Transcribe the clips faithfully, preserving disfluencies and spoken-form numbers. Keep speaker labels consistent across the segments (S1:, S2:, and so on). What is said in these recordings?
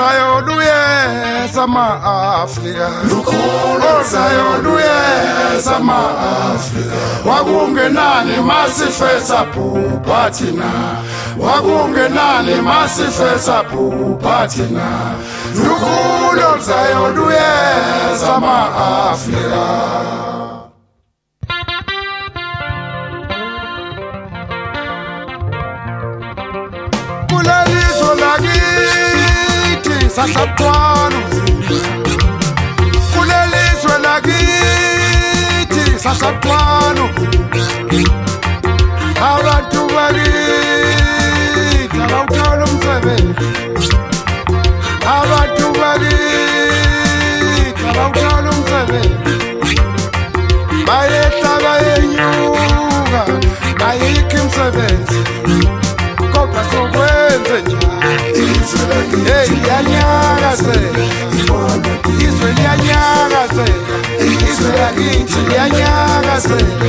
S1: Zayo duye sama Afrika Lukhulu Zayo duye sama Afrika Wakungenani masifesa pupatina Wakungenani masifesa pupatina Lukhulu Zayo duye sama Afrika Kulelizo lakithi sasathwana Kulelizwe lakithi sasathwana Abantu bakithi abawuthola umsebenzi Abantu bakithi abawuthola umsebenzi Bayehla bayenyuka ayikho imsebenzi Kodwa sokwenze njani Hey yanyakazela Izwe liyanyakazela Izwe lakithi liyanyakazela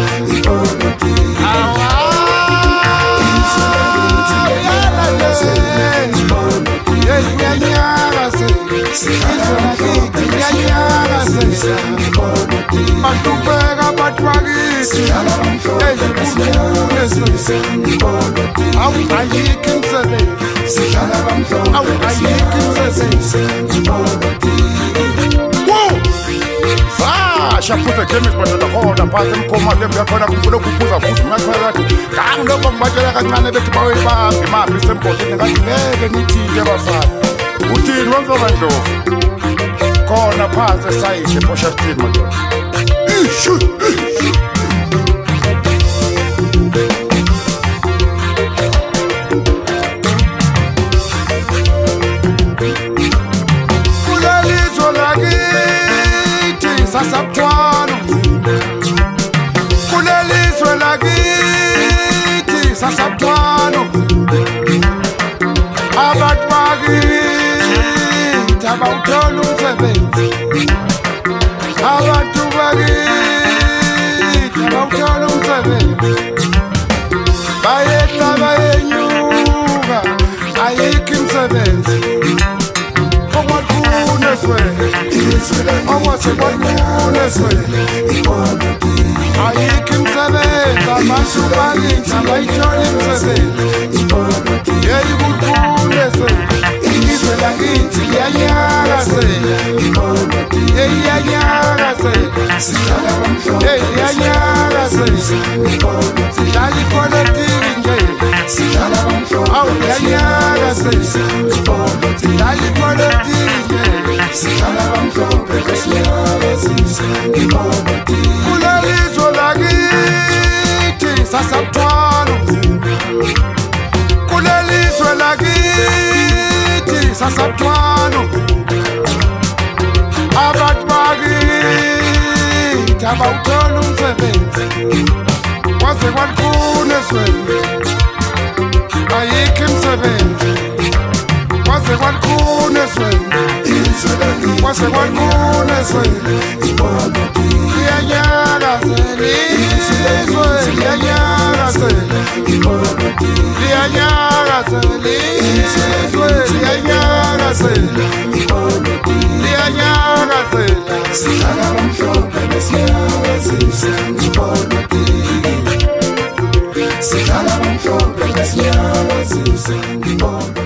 S1: Hey liyanyakazela Izwe lakithi liyanyakazela Batubeka batwakithi Hey kukhulezwe Awu ayikho imsebenzi Awu ayikho imsebenzi Woo! Sasha phuza chemist badala khona phansi emphoma lembu yakhona kumfuna ukuphuza futhi ngathi kanti lokho ngibatshela kancane bethi bawuyibambi imaphi isembodini ngathi ngeke nithinte bafana uthini wenza bandlovu khona phansi esayishe ePortshepstone madoda ishu Sasathwana Kulelizwe lakithi sasathwana Abantu bakithi abawuthola umsebenzi Abantu bakithi abawuthola umsebenzi Bayehla bayenyuka ayikho imsebenzi Okwakuneswe Okwase kwakuneswe Ayikho imsebenzi Abantu bakithi abayithola imsebenzi Yeyi kukuneswe Izwe lakithi liyanyakazela Yeyi liyanyakazela Yeyi liyanyakazela Sidlala ipolitiki nje Awu liyanyakazela Sidlala ipolitiki nje Kulelizwe lakithi sasathwana Kulelizwe lakithi sasathwana Abantu bakithi abawuthola umsebenzi Kwaze kwakuneswe ayikho imsebenzi Kwaze kwakuneswe Kwase kwakuneswe Liyanyakazela Izwe liyanyakazela Liyanyakazela Izwe liyanyakazela Liyanyakazela Sihlala bamhlophe besiyakazisa Sihlala bamhlophe besiyakazisa